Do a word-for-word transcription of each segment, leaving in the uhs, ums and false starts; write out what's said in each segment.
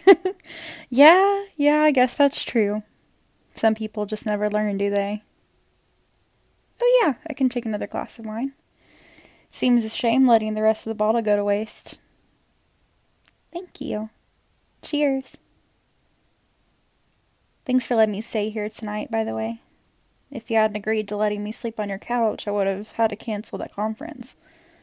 Yeah, yeah, I guess that's true. Some people just never learn, do they? Oh, yeah, I can take another glass of wine. Seems a shame letting the rest of the bottle go to waste. Thank you. Cheers. Thanks for letting me stay here tonight, by the way. If you hadn't agreed to letting me sleep on your couch, I would have had to cancel that conference.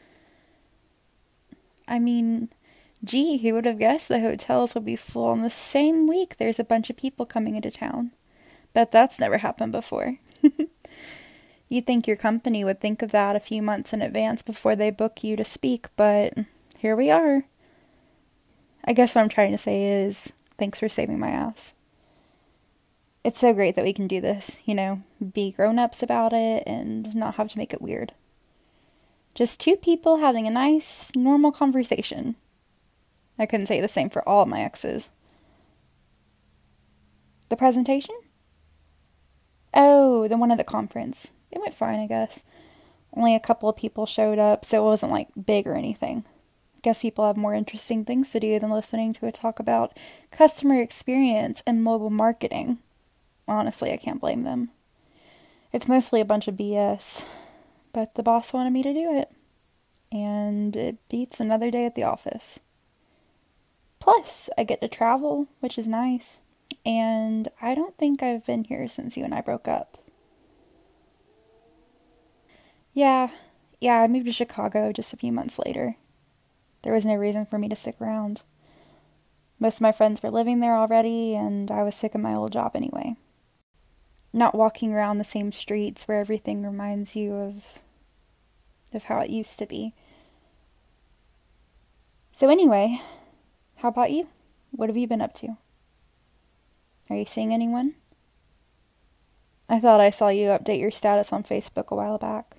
I mean, gee, who would have guessed the hotels would be full in the same week there's a bunch of people coming into town? Bet that's never happened before. You'd think your company would think of that a few months in advance before they book you to speak, but here we are. I guess what I'm trying to say is, thanks for saving my ass. It's so great that we can do this, you know, be grown-ups about it and not have to make it weird. Just two people having a nice, normal conversation. I couldn't say the same for all of my exes. The presentation? Oh, the one at the conference. It went fine, I guess. Only a couple of people showed up, so it wasn't, like, big or anything. Guess people have more interesting things to do than listening to a talk about customer experience and mobile marketing. Honestly, I can't blame them. It's mostly a bunch of B S, but the boss wanted me to do it. And it beats another day at the office. Plus, I get to travel, which is nice. And I don't think I've been here since you and I broke up. Yeah, yeah, I moved to Chicago just a few months later. There was no reason for me to stick around. Most of my friends were living there already, and I was sick of my old job anyway. Not walking around the same streets where everything reminds you of of how it used to be. So anyway, how about you? What have you been up to? Are you seeing anyone? I thought I saw you update your status on Facebook a while back.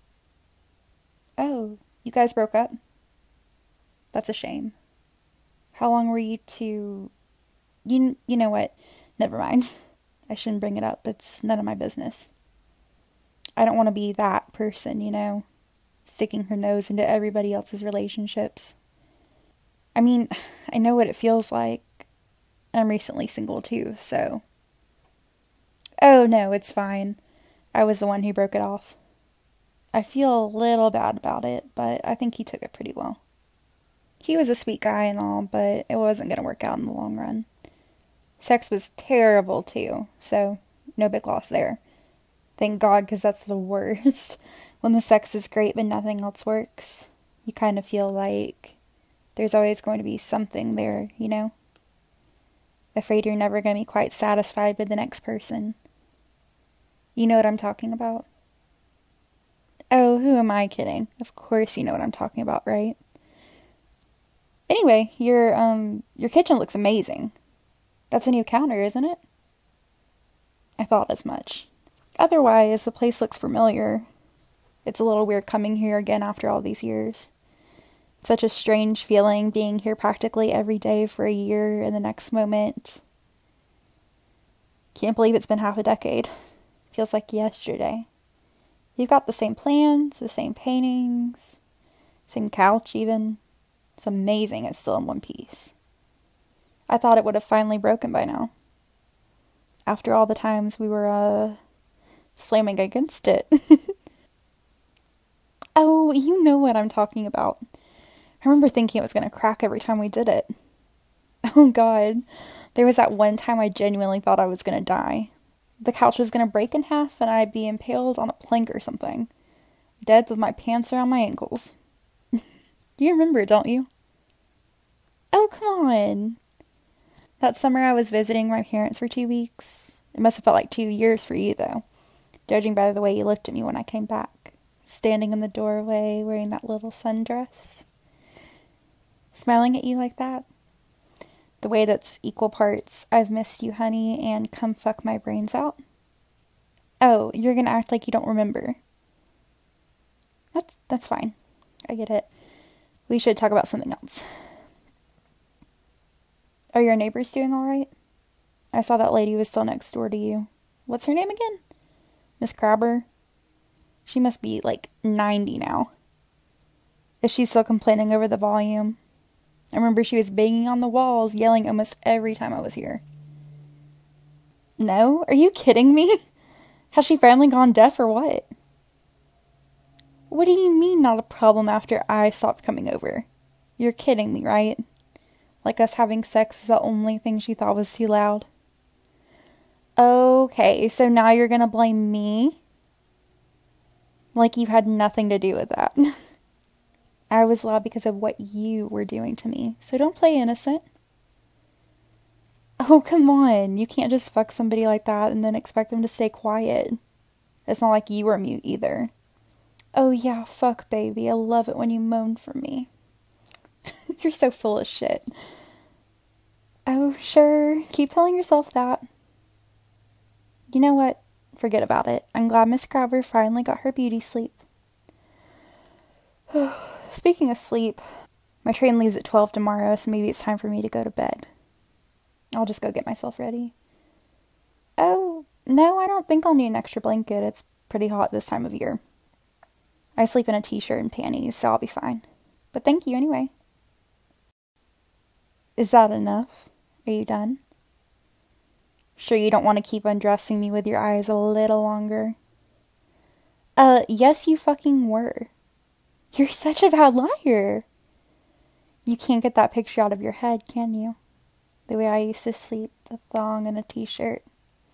Oh, you guys broke up? That's a shame. How long were you two... You, you know what? Never mind. I shouldn't bring it up. It's none of my business. I don't want to be that person, you know, sticking her nose into everybody else's relationships. I mean, I know what it feels like. I'm recently single too, so... Oh, no, it's fine. I was the one who broke it off. I feel a little bad about it, but I think he took it pretty well. He was a sweet guy and all, but it wasn't going to work out in the long run. Sex was terrible too, so no big loss there. Thank God, because that's the worst. When the sex is great but nothing else works, you kind of feel like there's always going to be something there, you know? Afraid you're never going to be quite satisfied with the next person. You know what I'm talking about? Oh, who am I kidding? Of course you know what I'm talking about, right? Anyway, your um your kitchen looks amazing. That's a new counter, isn't it? I thought as much. Otherwise, the place looks familiar. It's a little weird coming here again after all these years. Such a strange feeling being here practically every day for a year and the next moment. Can't believe it's been half a decade. Feels like yesterday. You've got the same plans, the same paintings, same couch even. It's amazing it's still in one piece. I thought it would have finally broken by now. After all the times we were, uh, slamming against it. Oh, you know what I'm talking about. I remember thinking it was going to crack every time we did it. Oh God, there was that one time I genuinely thought I was going to die. The couch was going to break in half and I'd be impaled on a plank or something. Dead with my pants around my ankles. You remember, don't you? Oh, come on. That summer I was visiting my parents for two weeks. It must have felt like two years for you, though, judging by the way you looked at me when I came back, standing in the doorway wearing that little sundress. Smiling at you like that. The way that's equal parts, I've missed you, honey, and come fuck my brains out. Oh, you're gonna act like you don't remember. That's, that's fine. I get it. We should talk about something else. Are your neighbors doing alright? I saw that lady was still next door to you. What's her name again? Miss Crabber? She must be like ninety now. Is she still complaining over the volume? I remember she was banging on the walls, yelling almost every time I was here. No? Are you kidding me? Has she finally gone deaf or what? What do you mean not a problem after I stopped coming over? You're kidding me, right? Like us having sex was the only thing she thought was too loud. Okay, so now you're gonna blame me? Like you had nothing to do with that. I was loud because of what you were doing to me, so don't play innocent. Oh, come on. You can't just fuck somebody like that and then expect them to stay quiet. It's not like you were mute either. Oh yeah, fuck baby. I love it when you moan for me. You're so full of shit. Oh, sure. Keep telling yourself that. You know what? Forget about it. I'm glad Miss Crabber finally got her beauty sleep. Speaking of sleep, my train leaves at twelve tomorrow, so maybe it's time for me to go to bed. I'll just go get myself ready. Oh, no, I don't think I'll need an extra blanket. It's pretty hot this time of year. I sleep in a t-shirt and panties, so I'll be fine. But thank you anyway. Is that enough? Are you done? Sure you don't want to keep undressing me with your eyes a little longer? Uh, yes you fucking were. You're such a bad liar. You can't get that picture out of your head, can you? The way I used to sleep, a thong and a t-shirt.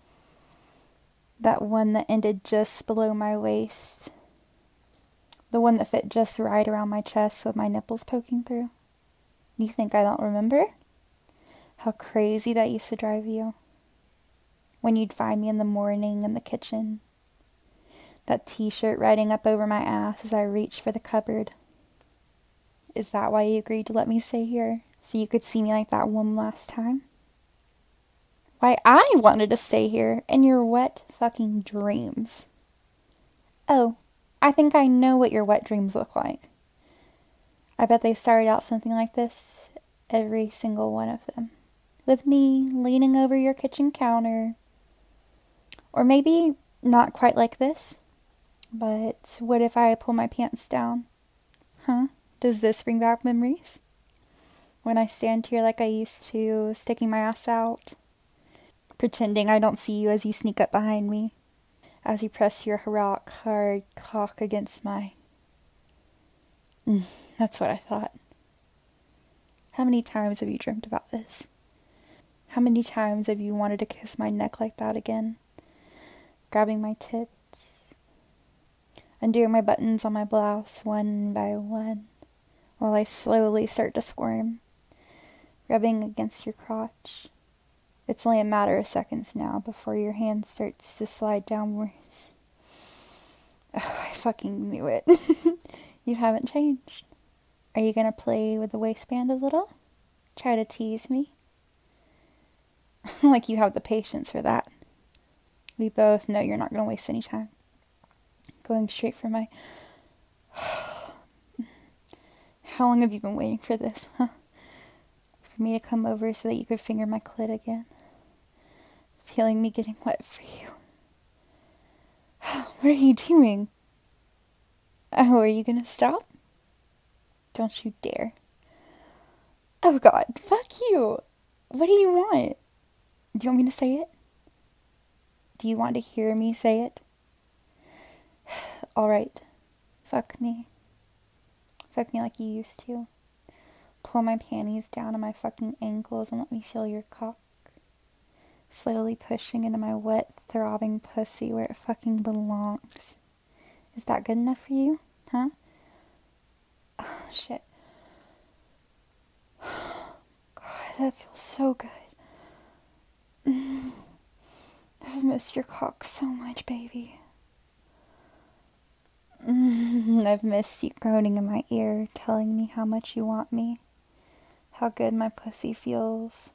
That one that ended just below my waist. The one that fit just right around my chest with my nipples poking through. You think I don't remember? How crazy that used to drive you. When you'd find me in the morning in the kitchen. That t-shirt riding up over my ass as I reached for the cupboard. Is that why you agreed to let me stay here? So you could see me like that one last time? Why, I wanted to stay here in your wet fucking dreams. Oh, I think I know what your wet dreams look like. I bet they started out something like this, every single one of them. With me leaning over your kitchen counter. Or maybe not quite like this. But what if I pull my pants down? Huh? Does this bring back memories? When I stand here like I used to, sticking my ass out. Pretending I don't see you as you sneak up behind me. As you press your rock hard cock against my... Mm, that's what I thought. How many times have you dreamt about this? How many times have you wanted to kiss my neck like that again? Grabbing my tits. Undoing my buttons on my blouse one by one. While I slowly start to squirm. Rubbing against your crotch. It's only a matter of seconds now before your hand starts to slide downwards. Oh, I fucking knew it. You haven't changed. Are you gonna play with the waistband a little? Try to tease me? Like you have the patience for that. We both know you're not gonna waste any time. Going straight for my... How long have you been waiting for this, huh? For me to come over so that you could finger my clit again? Feeling me getting wet for you. What are you doing? Oh, are you gonna stop? Don't you dare. Oh god, fuck you. What do you want? Do you want me to say it? Do you want to hear me say it? Alright. Fuck me. Fuck me like you used to. Pull my panties down to my fucking ankles and let me feel your cock. Slowly pushing into my wet, throbbing pussy where it fucking belongs. Is that good enough for you? Huh? Oh, shit. God, that feels so good. I've missed your cock so much, baby. I've missed you groaning in my ear, telling me how much you want me. How good my pussy feels.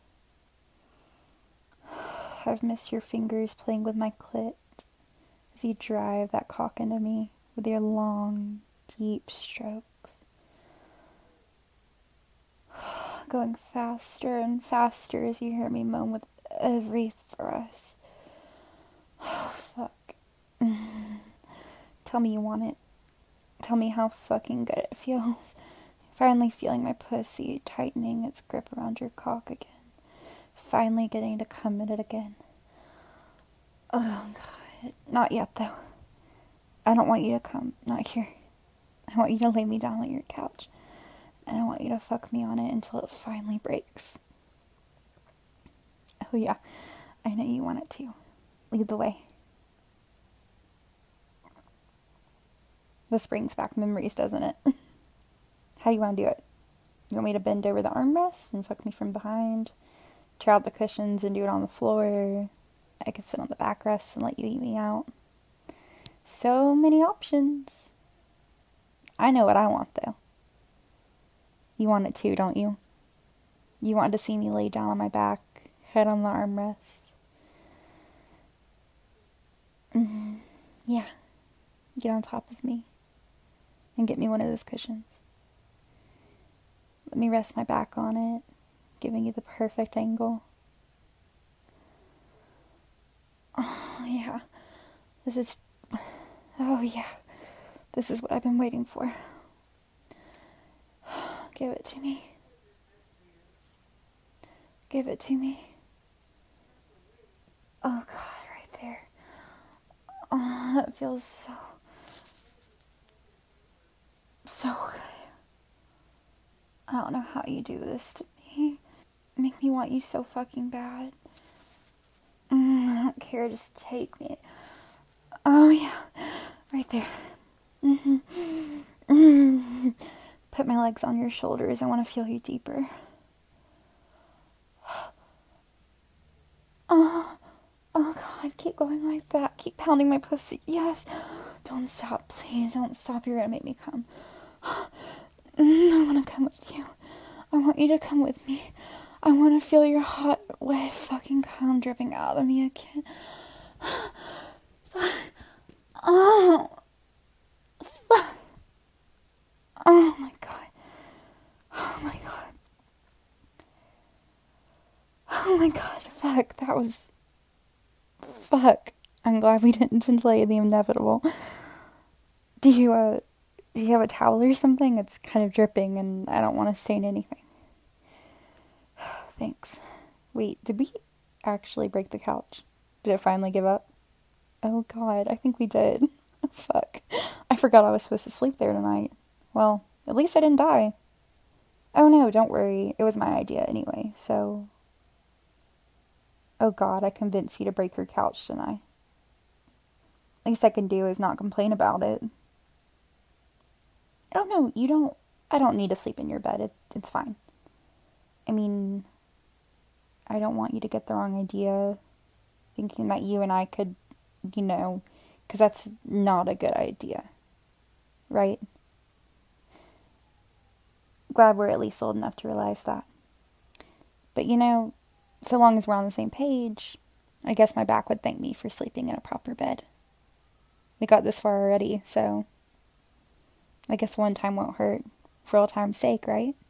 I've missed your fingers playing with my clit as you drive that cock into me with your long, deep strokes. Going faster and faster as you hear me moan with every thrust. Oh, fuck. Tell me you want it. Tell me how fucking good it feels. Finally feeling my pussy tightening its grip around your cock again. Finally getting to come at it again. Oh, God. Not yet, though. I don't want you to come. Not here. I want you to lay me down on your couch. And I want you to fuck me on it until it finally breaks. Oh, yeah. I know you want it to. Lead the way. This brings back memories, doesn't it? How do you want to do it? You want me to bend over the armrest and fuck me from behind? Tear out the cushions and do it on the floor? I could sit on the backrest and let you eat me out. So many options. I know what I want, though. You want it too, don't you? You want to see me lay down on my back, head on the armrest. Mm-hmm. Yeah. Get on top of me. And get me one of those cushions. Let me rest my back on it, giving you the perfect angle. Oh, yeah. This is... Oh, yeah. This is what I've been waiting for. Give it to me. Give it to me. Oh, God, right there. Oh, that feels so... So good. I don't know how you do this to me. Make me want you so fucking bad. Mm, I don't care, just take me. Oh, yeah. Right there. Mm-hmm. Mm-hmm. Put my legs on your shoulders. I want to feel you deeper. Oh, oh God, keep going like that. Keep pounding my pussy. Yes. Don't stop, please. Don't stop. You're going to make me come. I want to come with you. I want you to come with me. I want to feel your hot, wet fucking cum dripping out of me again. Oh. Fuck. Oh my God. Oh my God. Oh my God. Fuck. That was... Fuck. I'm glad we didn't delay the inevitable. Do you, uh... Do you have a towel or something? It's kind of dripping and I don't want to stain anything. Thanks. Wait, did we actually break the couch? Did it finally give up? Oh God, I think we did. Fuck. I forgot I was supposed to sleep there tonight. Well, at least I didn't die. Oh no, don't worry. It was my idea anyway, so... Oh God, I convinced you to break your couch, didn't I? Least I can do is not complain about it. I don't know, you don't... I don't need to sleep in your bed. It, it's fine. I mean... I don't want you to get the wrong idea, thinking that you and I could, you know, because that's not a good idea, right? Glad we're at least old enough to realize that. But you know, so long as we're on the same page, I guess my back would thank me for sleeping in a proper bed. We got this far already, so I guess one time won't hurt, for all time's sake, right?